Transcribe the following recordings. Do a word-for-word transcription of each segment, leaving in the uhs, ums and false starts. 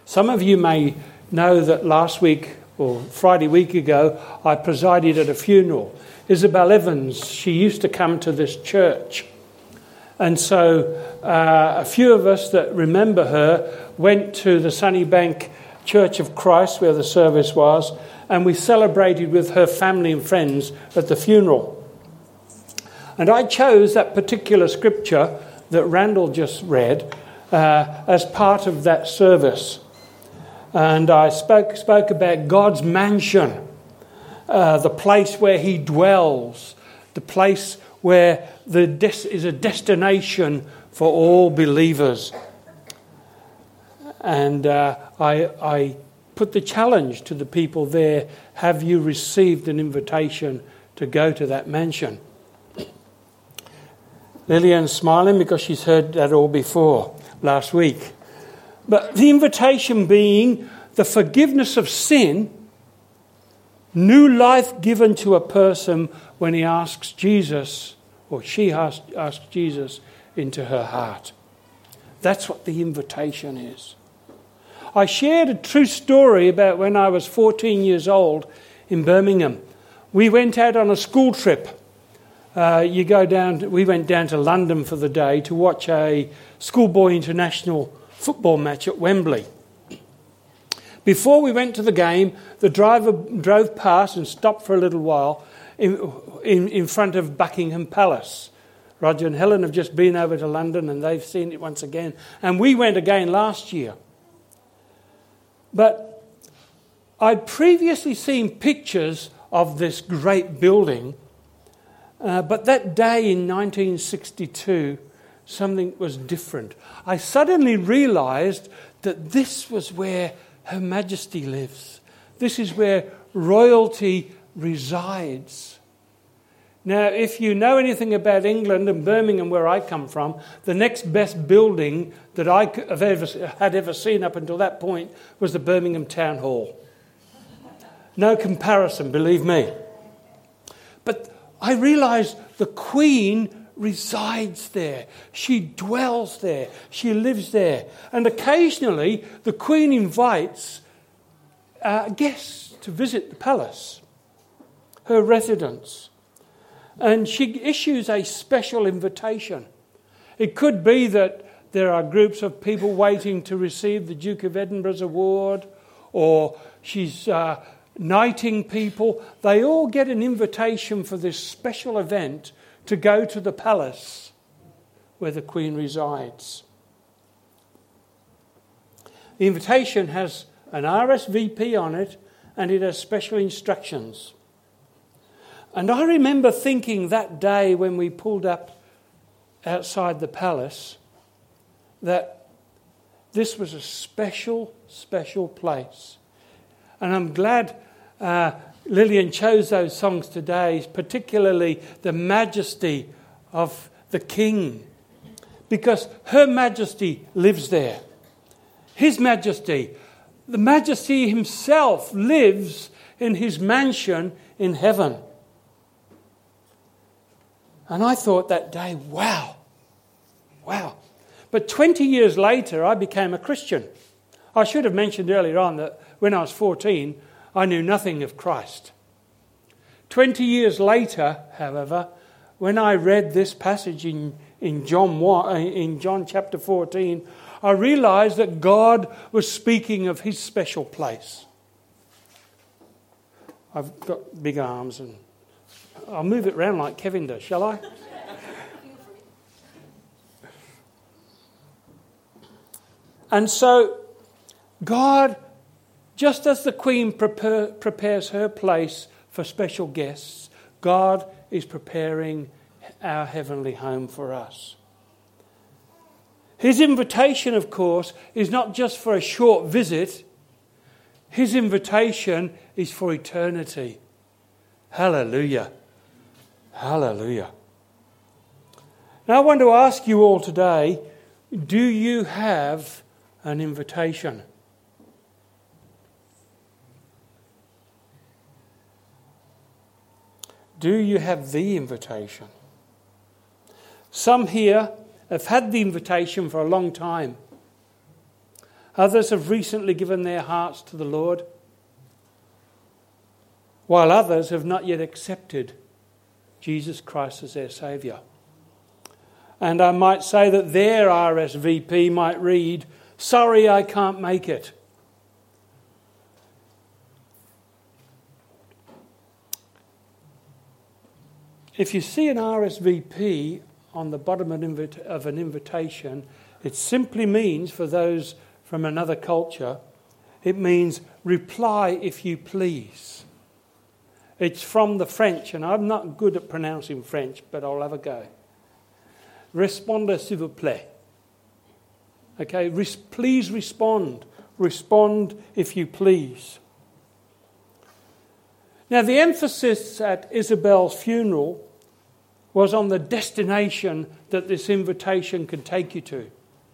Some of you may know that last week, or Friday week ago, I presided at a funeral. Isabel Evans, she used to come to this church. And so uh, a few of us that remember her went to the Sunnybank Church of Christ, where the service was, and we celebrated with her family and friends at the funeral. And I chose that particular scripture that Randall just read uh, as part of that service. And I spoke spoke about God's mansion, uh, the place where he dwells, the place where the des- is a destination for all believers. And uh, I, I put the challenge to the people there, have you received an invitation to go to that mansion? Lillian's smiling because she's heard that all before last week. But the invitation being the forgiveness of sin, new life given to a person when he asks Jesus, or she asks, asks Jesus into her heart. That's what the invitation is. I shared a true story about when I was fourteen years old in Birmingham. We went out on a school trip. Uh, you go down. To, we went down to London for the day to watch a schoolboy international football match at Wembley. Before we went to the game, the driver drove past and stopped for a little while in, in, in front of Buckingham Palace. Roger and Helen have just been over to London and they've seen it once again. And we went again last year. But I'd previously seen pictures of this great building, uh, but that day in nineteen sixty-two, something was different. I suddenly realised that this was where Her Majesty lives. This is where royalty resides. Now, if you know anything about England and Birmingham, where I come from, the next best building that I have ever, had ever seen up until that point was the Birmingham Town Hall. No comparison, believe me. But I realised the Queen resides there. She dwells there. She lives there. And occasionally the Queen invites uh, guests to visit the palace, her residence. And she issues a special invitation. It could be that there are groups of people waiting to receive the Duke of Edinburgh's award, or she's uh, knighting people. They all get an invitation for this special event to go to the palace where the Queen resides. The invitation has an R S V P on it, and it has special instructions. And I remember thinking that day when we pulled up outside the palace that this was a special, special place. And I'm glad uh, Lillian chose those songs today, particularly the majesty of the King, because Her Majesty lives there. His Majesty, the Majesty himself, lives in his mansion in heaven. And I thought that day, wow, wow. But twenty years later, I became a Christian. I should have mentioned earlier on that when I was fourteen, I knew nothing of Christ. Twenty years later, however, when I read this passage in, in, John, in John chapter fourteen, I realised that God was speaking of his special place. I've got big arms and I'll move it around like Kevin does, shall I? And so God, just as the Queen prepare, prepares her place for special guests, God is preparing our heavenly home for us. His invitation, of course, is not just for a short visit. His invitation is for eternity. Hallelujah. Hallelujah. Now I want to ask you all today, do you have an invitation? Do you have the invitation? Some here have had the invitation for a long time. Others have recently given their hearts to the Lord, while others have not yet accepted Jesus Christ as their Saviour. And I might say that their R S V P might read, "Sorry, I can't make it." If you see an R S V P on the bottom of an invitation, it simply means, for those from another culture, it means reply if you please. It's from the French, and I'm not good at pronouncing French, but I'll have a go. Répondez s'il vous plaît. Okay, Res- please respond. Respond if you please. Now, the emphasis at Isabel's funeral was on the destination that this invitation can take you to,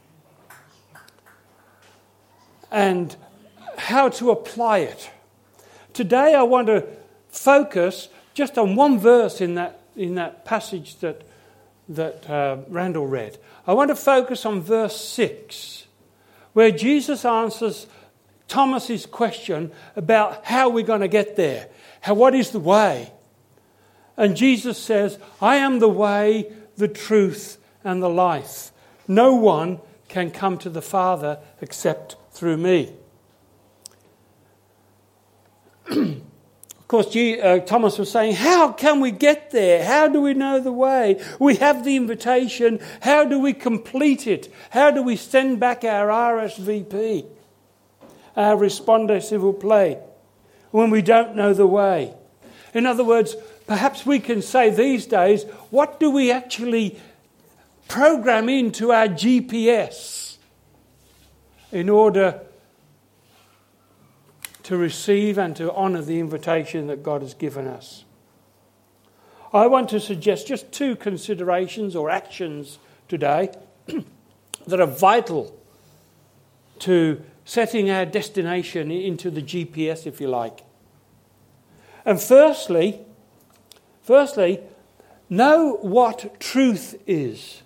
and how to apply it. Today I want to focus just on one verse in that in that passage that that uh, Randall read. I want to focus on verse six, where Jesus answers Thomas's question about how we're going to get there. How, what is the way? And Jesus says, "I am the way, the truth, and the life. No one can come to the Father except through me." Of course, uh, Thomas was saying, how can we get there? How do we know the way? We have the invitation. How do we complete it? How do we send back our R S V P, our Répondez s'il vous plaît, when we don't know the way? In other words, perhaps we can say these days, what do we actually program into our G P S in order to receive and to honour the invitation that God has given us? I want to suggest just two considerations or actions today that are vital to setting our destination into the G P S, if you like. And firstly, firstly, know what truth is.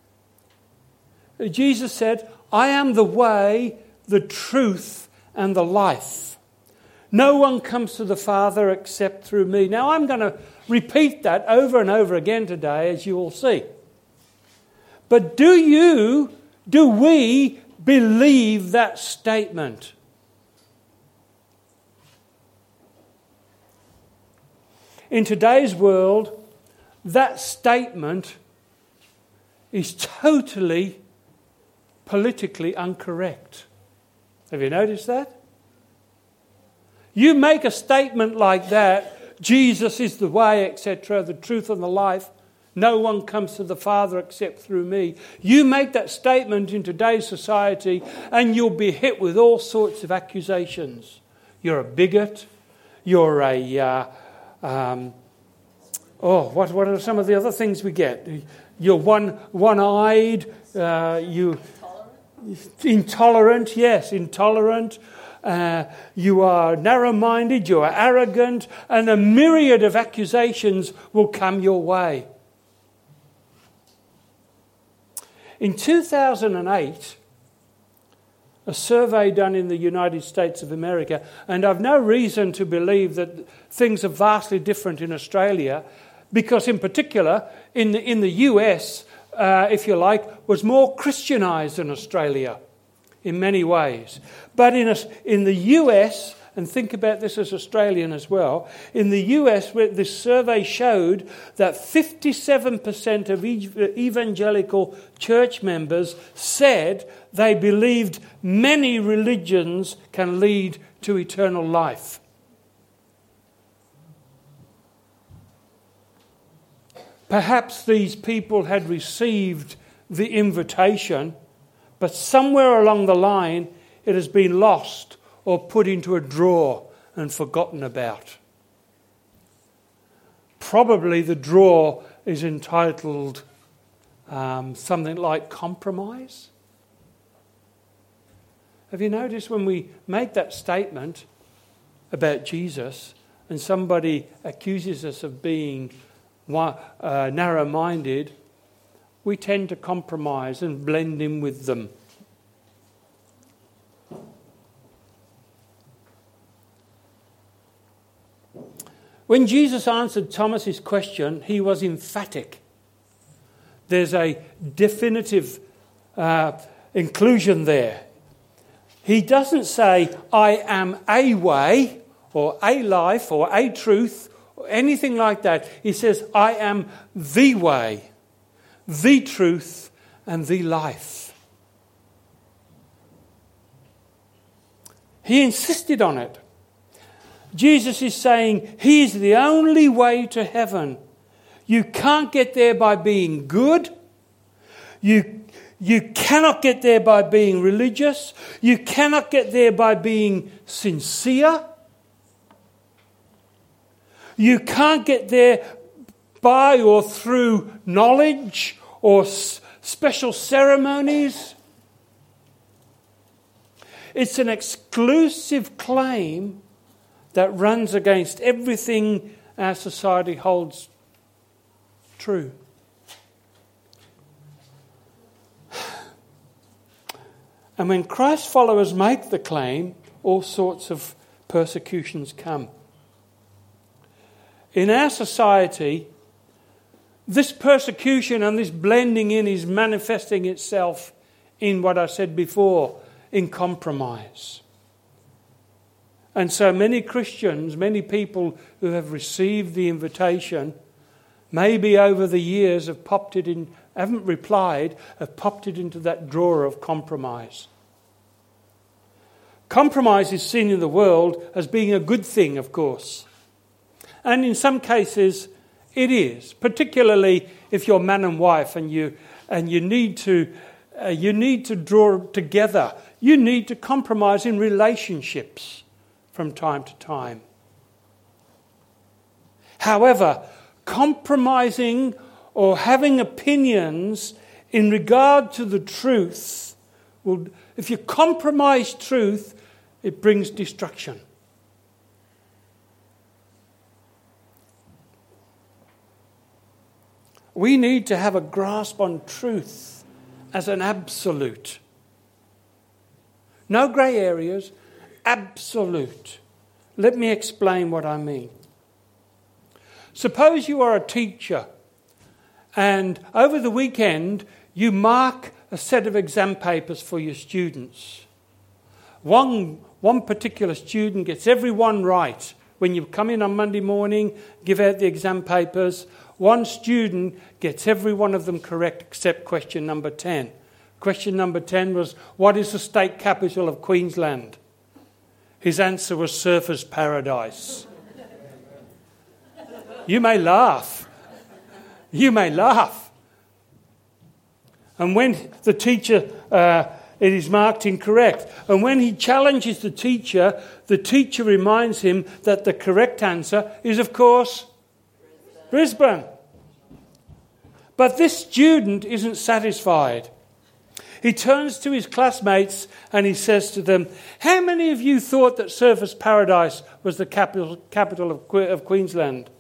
Jesus said, "I am the way, the truth, and the life. No one comes to the Father except through me." Now, I'm going to repeat that over and over again today, as you will see. But do you, do we believe that statement? In today's world, that statement is totally politically incorrect. Have you noticed that? You make a statement like that, Jesus is the way, et cetera, the truth and the life. No one comes to the Father except through me. You make that statement in today's society and you'll be hit with all sorts of accusations. You're a bigot. You're a... Uh, um, oh, what, what are some of the other things we get? You're one, one-eyed. Uh, you intolerant. intolerant, yes, intolerant. Uh, you are narrow-minded, you are arrogant, and a myriad of accusations will come your way. In two thousand eight, a survey done in the United States of America, and I've no reason to believe that things are vastly different in Australia, because in particular, in the, in the U S, uh, if you like, was more Christianised than Australia in many ways. But in, a, in the U S, and think about this as Australian as well, in the U S, this survey showed that fifty-seven percent of evangelical church members said they believed many religions can lead to eternal life. Perhaps these people had received the invitation, but somewhere along the line it has been lost or put into a drawer and forgotten about. Probably the drawer is entitled um, something like compromise. Have you noticed when we make that statement about Jesus and somebody accuses us of being uh, narrow-minded, we tend to compromise and blend in with them. When Jesus answered Thomas's question, he was emphatic. There's a definitive uh, inclusion there. He doesn't say, I am a way, or a life, or a truth, or anything like that. He says, I am the way, the truth, and the life. He insisted on it. Jesus is saying he is the only way to heaven. You can't get there by being good. You, you cannot get there by being religious. You cannot get there by being sincere. You can't get there by or through knowledge or s- special ceremonies. It's an exclusive claim that runs against everything our society holds true. And when Christ followers make the claim, all sorts of persecutions come. In our society, this persecution and this blending in is manifesting itself in what I said before, in compromise. And so many Christians, many people who have received the invitation, maybe over the years have popped it in, haven't replied, have popped it into that drawer of compromise. Compromise is seen in the world as being a good thing, of course. And in some cases, it is, particularly if you're man and wife and you and you need to uh, you need to draw together. You need to compromise in relationships from time to time. However, compromising or having opinions in regard to the truth will, if you compromise truth, it brings destruction. We need to have a grasp on truth as an absolute. No grey areas, absolute. Let me explain what I mean. Suppose you are a teacher and over the weekend you mark a set of exam papers for your students. One, one particular student gets every one right. When you come in on Monday morning, give out the exam papers. One student gets every one of them correct except question number ten. Question number ten was, what is the state capital of Queensland? His answer was Surfers Paradise. You may laugh. You may laugh. And when the teacher, uh, it is marked incorrect. And when he challenges the teacher, the teacher reminds him that the correct answer is, of course, Brisbane. Brisbane. But this student isn't satisfied. He turns to his classmates and he says to them, how many of you thought that Surfers Paradise was the capital, capital of, of Queensland?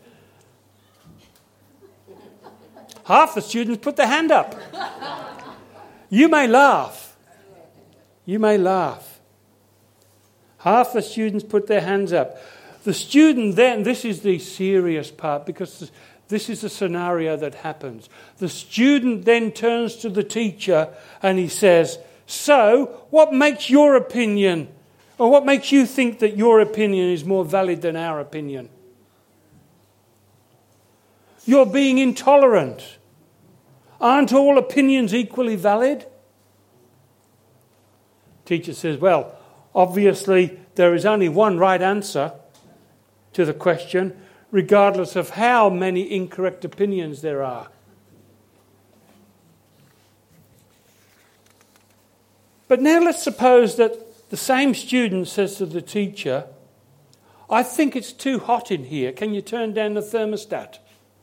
Half the students put their hand up. You may laugh. You may laugh. Half the students put their hands up. The student then, this is the serious part because this is the scenario that happens. The student then turns to the teacher and he says, so what makes your opinion, or what makes you think that your opinion is more valid than our opinion? You're being intolerant. Aren't all opinions equally valid? Teacher says, well, obviously there is only one right answer to the question, regardless of how many incorrect opinions there are. But now let's suppose that the same student says to the teacher, I think it's too hot in here. Can you turn down the thermostat?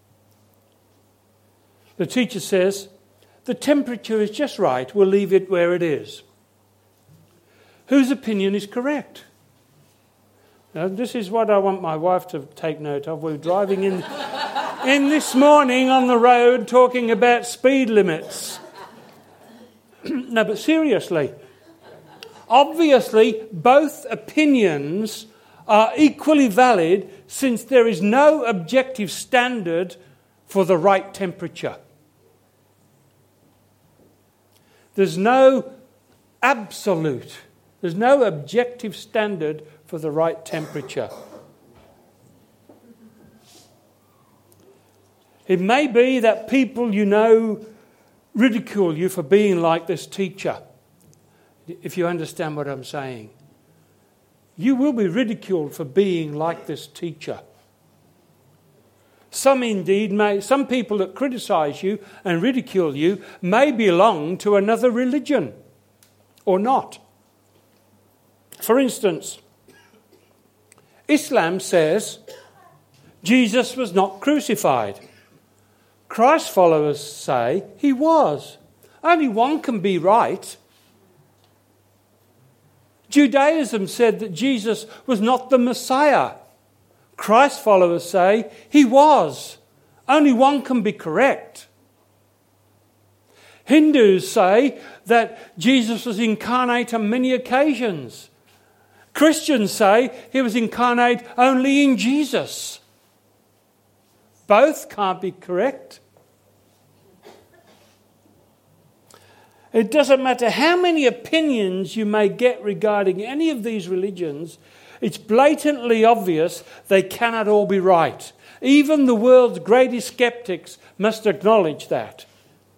The teacher says, the temperature is just right. We'll leave it where it is. Whose opinion is correct? Now, this is what I want my wife to take note of. We're driving in, in this morning on the road talking about speed limits. No, but seriously, obviously both opinions are equally valid since there is no objective standard for the right temperature. There's no absolute, there's no objective standard for the right temperature. It may be that people you know ridicule you for being like this teacher, if you understand what I'm saying. You will be ridiculed for being like this teacher. Some indeed may, some people that criticize you and ridicule you may belong to another religion or not. For instance, Islam says Jesus was not crucified. Christ followers say he was. Only one can be right. Judaism said that Jesus was not the Messiah. Christ followers say he was. Only one can be correct. Hindus say that Jesus was incarnate on many occasions. Christians say he was incarnate only in Jesus. Both can't be correct. It doesn't matter how many opinions you may get regarding any of these religions, it's blatantly obvious they cannot all be right. Even the world's greatest skeptics must acknowledge that.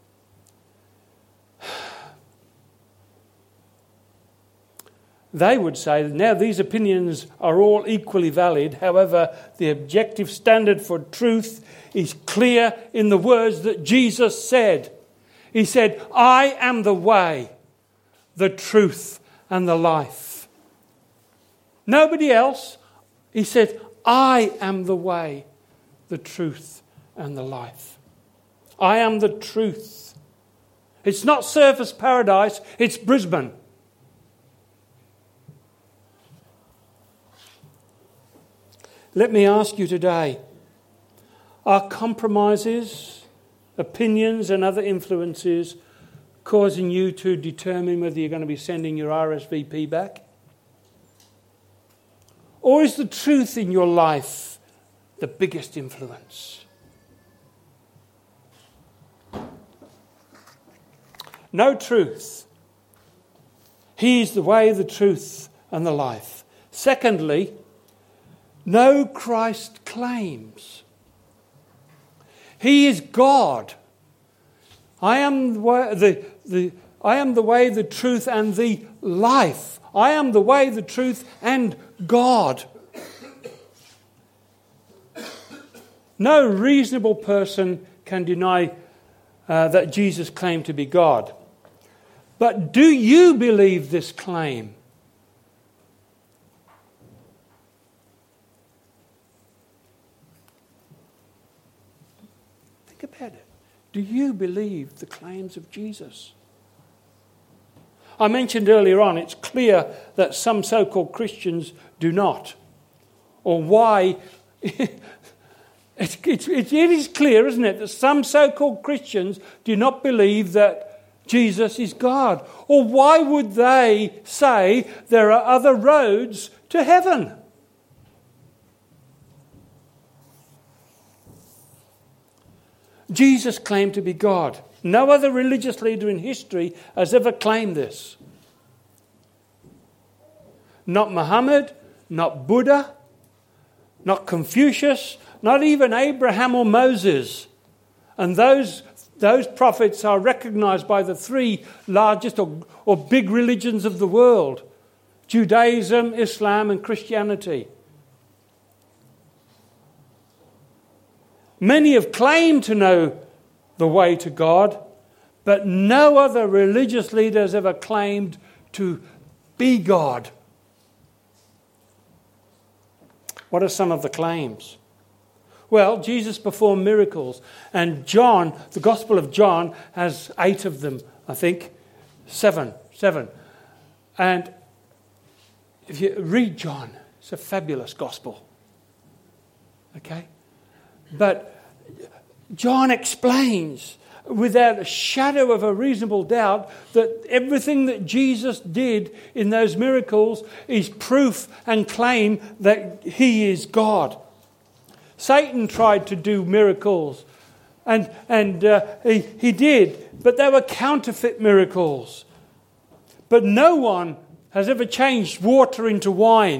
They would say that now these opinions are all equally valid. However, the objective standard for truth is clear in the words that Jesus said. He said, I am the way, the truth, and the life. Nobody else. He said, I am the way, the truth, and the life. I am the truth. It's not Surfers Paradise, it's Brisbane. Let me ask you today, are compromises, opinions and other influences causing you to determine whether you're going to be sending your R S V P back? Or is the truth in your life the biggest influence? No truth. He is the way, the truth, and the life. Secondly, no Christ claims. He is God. I am the way, the, the, I am the way, the truth, and the life. I am the way, the truth, and God. No reasonable person can deny uh, that Jesus claimed to be God. But do you believe this claim? Think about it. Do you believe the claims of Jesus? I mentioned earlier on, it's clear that some so-called Christians do not. Or why? it's, it's, it is clear, isn't it, that some so-called Christians do not believe that Jesus is God. Or why would they say there are other roads to heaven? Jesus claimed to be God. No other religious leader in history has ever claimed this. Not Muhammad, not Buddha, not Confucius, not even Abraham or Moses. And those, those prophets are recognized by the three largest or, or big religions of the world: Judaism, Islam, and Christianity. Many have claimed to know the way to God, but no other religious leader has ever claimed to be God. What are some of the claims? Well, Jesus performed miracles, and John, the Gospel of John, has eight of them, I think. Seven. Seven. And if you read John, it's a fabulous Gospel. Okay? But John explains without a shadow of a reasonable doubt that everything that Jesus did in those miracles is proof and claim that he is God. Satan tried to do miracles, and, and uh, he, he did, but they were counterfeit miracles. But no one has ever changed water into wine.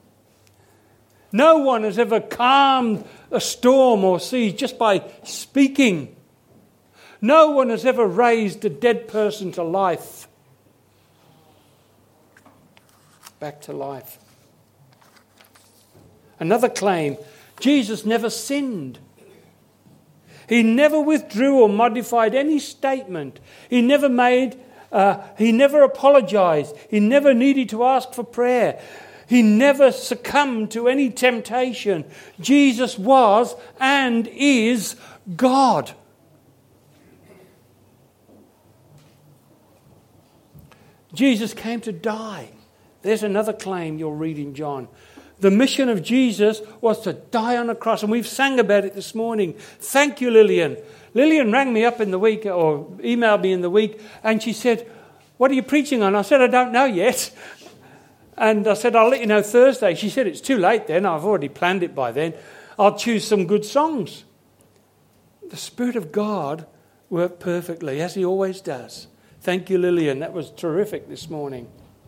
No one has ever calmed a storm or sea just by speaking. No one has ever raised a dead person to life. Back to life. Another claim, Jesus never sinned. He never withdrew or modified any statement. He never made, uh, he never apologized. He never needed to ask for prayer. He never succumbed to any temptation. Jesus was and is God. Jesus came to die. There's another claim you'll read in John. The mission of Jesus was to die on a cross, and we've sang about it this morning. Thank you, Lillian. Lillian rang me up in the week, or emailed me in the week, and she said, "What are you preaching on?" I said, "I don't know yet." And I said, "I'll let you know Thursday." She said, "It's too late then. I've already planned it by then. I'll choose some good songs." The Spirit of God worked perfectly, as he always does. Thank you, Lillian. That was terrific this morning.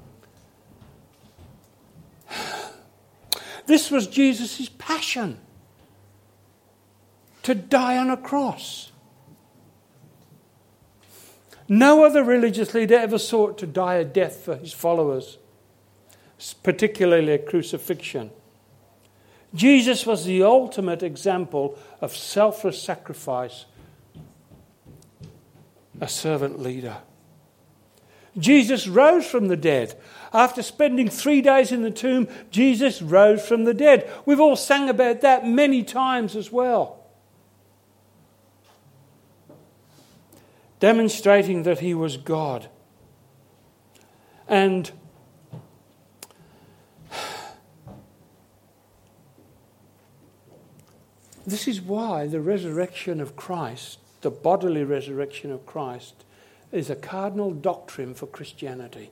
This was Jesus' passion, to die on a cross. No other religious leader ever sought to die a death for his followers, particularly a crucifixion. Jesus was the ultimate example of selfless sacrifice, a servant leader. Jesus rose from the dead. After spending three days in the tomb, Jesus rose from the dead. We've all sang about that many times as well. Demonstrating that he was God. And this is why the resurrection of Christ, the bodily resurrection of Christ, is a cardinal doctrine for Christianity.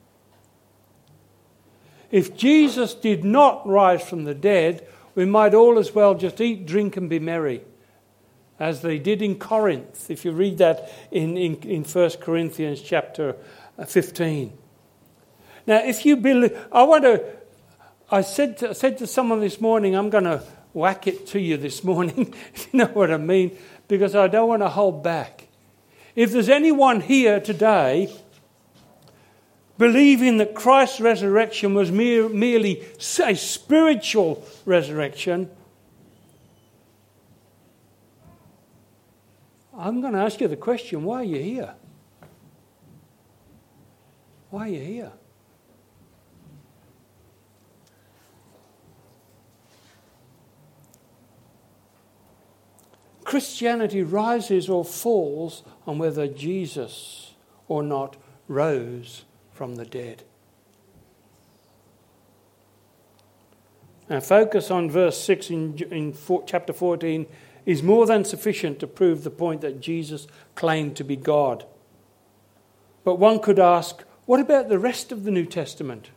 If Jesus did not rise from the dead, we might all as well just eat, drink and be merry, as they did in Corinth, if you read that in, in, in First Corinthians chapter fifteen. Now, if you believe, I want to, I said to, I said to someone this morning, I'm going to whack it to you this morning, if you know what I mean, because I don't want to hold back. If there's anyone here today believing that Christ's resurrection was mere, merely a spiritual resurrection, I'm going to ask you the question, why are you here? Why are you here? Christianity rises or falls on whether Jesus or not rose from the dead. Now, focus on verse six in, in four, chapter fourteen is more than sufficient to prove the point that Jesus claimed to be God. But one could ask, what about the rest of the New Testament?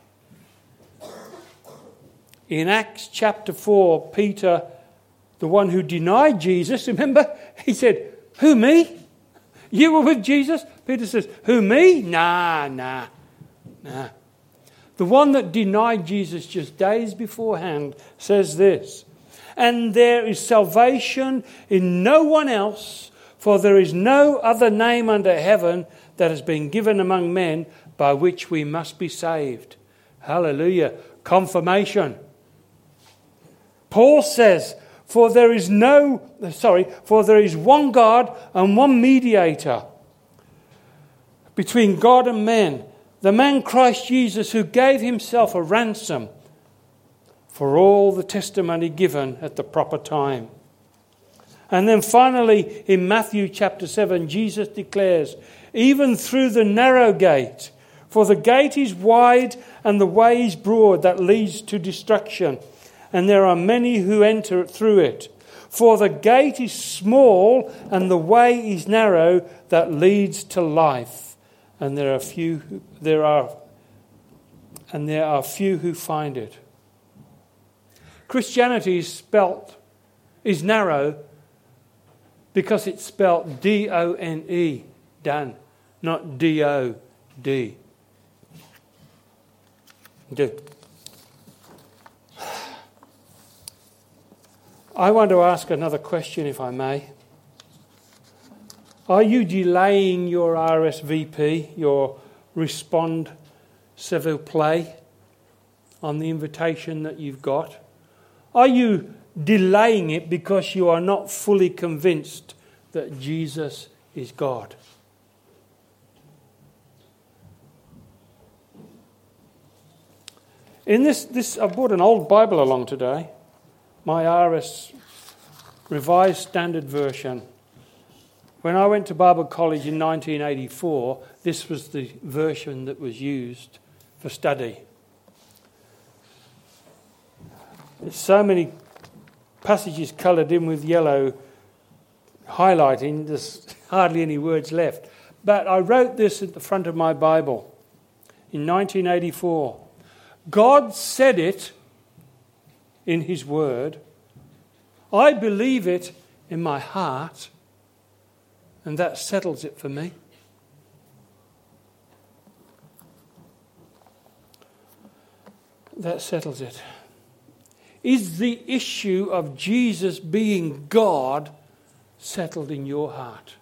In Acts chapter four, Peter, the one who denied Jesus, remember, he said, "Who, me? You were with Jesus?" Peter says, "Who, me? Nah, nah, nah." The one that denied Jesus just days beforehand says this, "And there is salvation in no one else, for there is no other name under heaven that has been given among men by which we must be saved." Hallelujah. Confirmation. Paul says, For there is no, sorry, for there is one God and one mediator between God and men, the man Christ Jesus, who gave himself a ransom for all the testimony given at the proper time. And then finally, in Matthew chapter seven, Jesus declares, "Even through the narrow gate, for the gate is wide and the way is broad that leads to destruction, and there are many who enter through it. For the gate is small and the way is narrow that leads to life, and there are few who, there are and there are few who find it. Christianity is spelt is narrow because it's spelt D O N E, done, not D O D. Do. I want to ask another question, if I may. Are you delaying your R S V P, your Respond S'il vous plaît, on the invitation that you've got? Are you delaying it because you are not fully convinced that Jesus is God? In this, this, I brought an old Bible along today, my R S Revised Standard Version. When I went to Bible College in nineteen eighty-four, this was the version that was used for study. There's so many passages coloured in with yellow highlighting, there's hardly any words left. But I wrote this at the front of my Bible in nineteen eighty-four. God said it in his word. I believe it in my heart, and that settles it for me. That settles it. Is the issue of Jesus being God settled in your heart?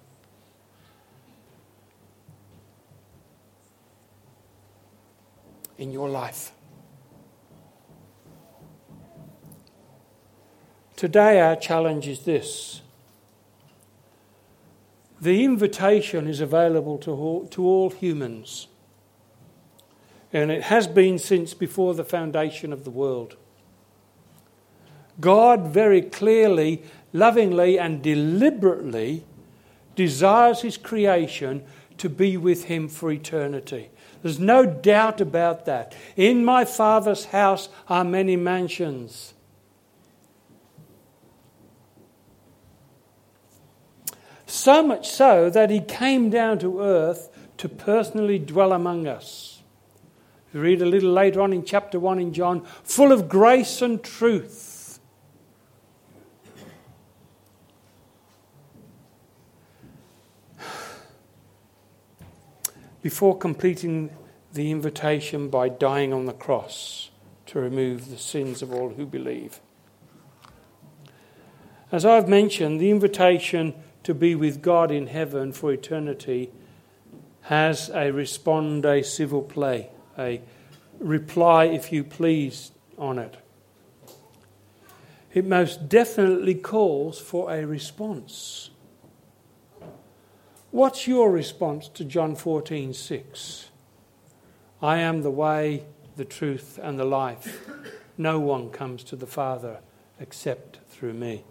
In your life? Today our challenge is this. The invitation is available to all, to all humans. And it has been since before the foundation of the world. God very clearly, lovingly and deliberately desires his creation to be with him for eternity. There's no doubt about that. In my Father's house are many mansions. So much so that he came down to earth to personally dwell among us. We read a little later on in chapter one in John, full of grace and truth. Before completing the invitation by dying on the cross to remove the sins of all who believe. As I've mentioned, the invitation to be with God in heaven for eternity has a responde s'il vous plaît, a reply if you please on it. It most definitely calls for a response. What's your response to John fourteen six? I am the way, the truth, and the life. No one comes to the Father except through me.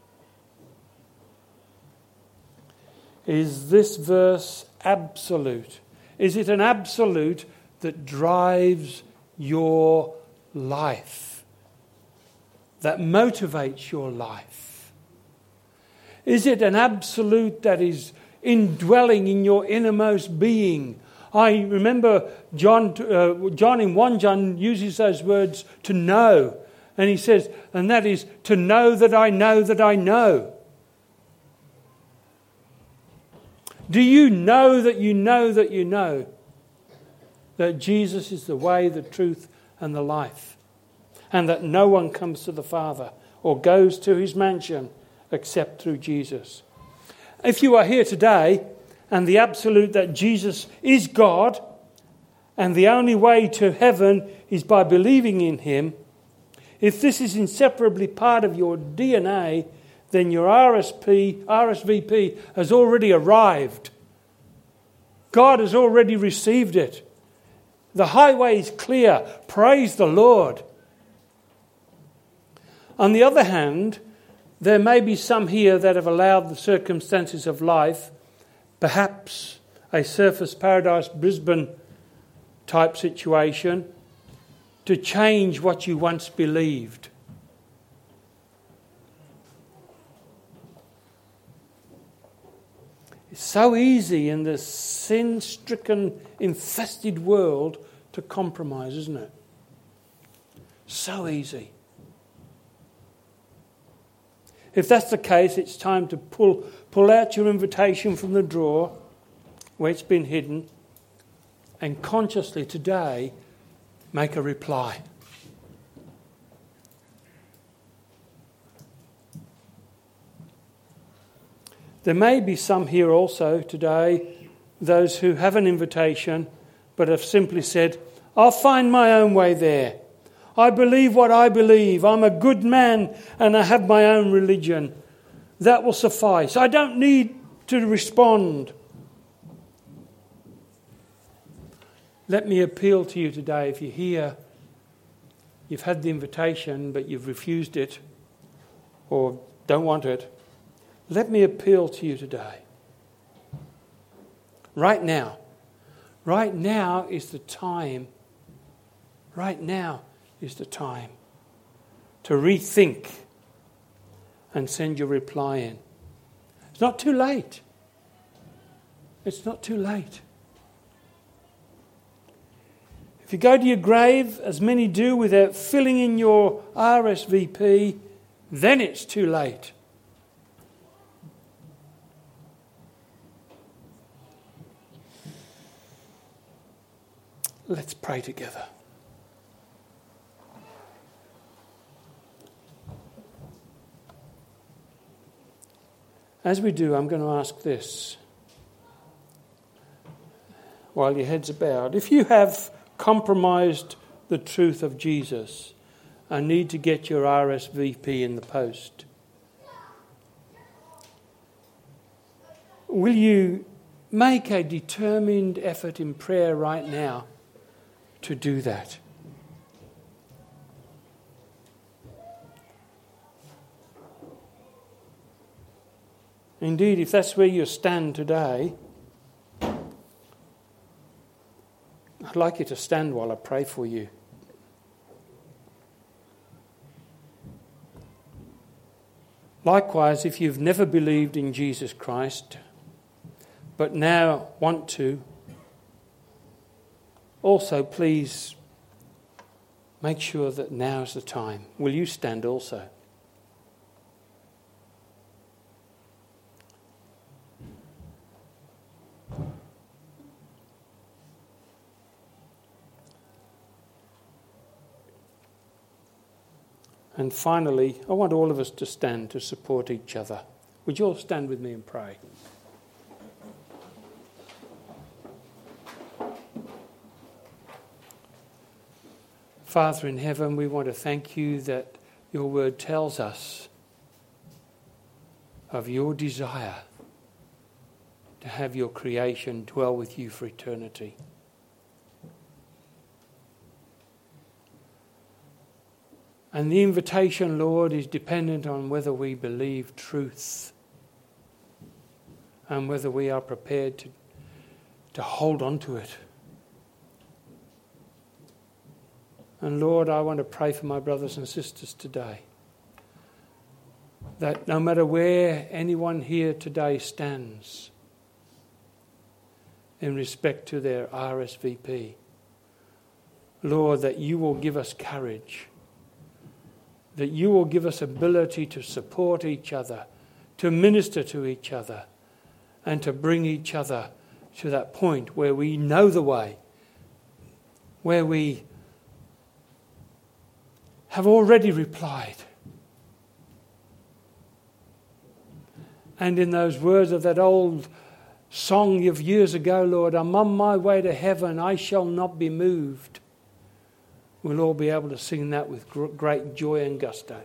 Is this verse absolute? Is it an absolute that drives your life? That motivates your life? Is it an absolute that is indwelling in your innermost being? I remember John, uh, John in First John uses those words to know. And he says, and that is to know that I know that I know. Do you know that you know that you know that Jesus is the way, the truth, and the life, and that no one comes to the Father or goes to his mansion except through Jesus? If you are here today and the absolute that Jesus is God and the only way to heaven is by believing in him, if this is inseparably part of your D N A, then your R S P, R S V P has already arrived. God has already received it. The highway is clear. Praise the Lord. On the other hand, there may be some here that have allowed the circumstances of life, perhaps a Surfers Paradise Brisbane type situation, to change what you once believed. It's so easy in this sin-stricken, infested world to compromise, isn't it? So easy. If that's the case, it's time to pull, pull out your invitation from the drawer where it's been hidden and consciously today make a reply. There may be some here also today, those who have an invitation but have simply said, I'll find my own way there. I believe what I believe. I'm a good man and I have my own religion. That will suffice. I don't need to respond. Let me appeal to you today, if you're here, you've had the invitation but you've refused it or don't want it, let me appeal to you today. Right now. Right now is the time. Right now is the time to rethink and send your reply in. It's not too late. It's not too late. If you go to your grave, as many do, without filling in your R S V P, then it's too late. Let's pray together. As we do, I'm going to ask this while your heads are bowed. If you have compromised the truth of Jesus and need to get your R S V P in the post, will you make a determined effort in prayer right now to do that? Indeed, if that's where you stand today, I'd like you to stand while I pray for you. Likewise, if you've never believed in Jesus Christ, but now want to, also please make sure that now's the time. Will you stand also? And finally, I want all of us to stand to support each other. Would you all stand with me and pray? Father in heaven, we want to thank you that your word tells us of your desire to have your creation dwell with you for eternity. And the invitation, Lord, is dependent on whether we believe truth and whether we are prepared to, to hold on to it. And Lord, I want to pray for my brothers and sisters today, that no matter where anyone here today stands in respect to their R S V P, Lord, that you will give us courage, that you will give us ability to support each other, to minister to each other, and to bring each other to that point where we know the way, where we have already replied. And in those words of that old song of years ago, Lord, I'm on my way to heaven, I shall not be moved. We'll all be able to sing that with great joy and gusto.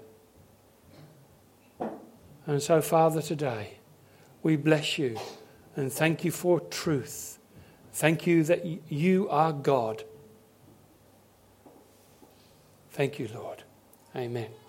And so, Father, today, we bless you and thank you for truth. Thank you that you are God. Thank you, Lord. Amen.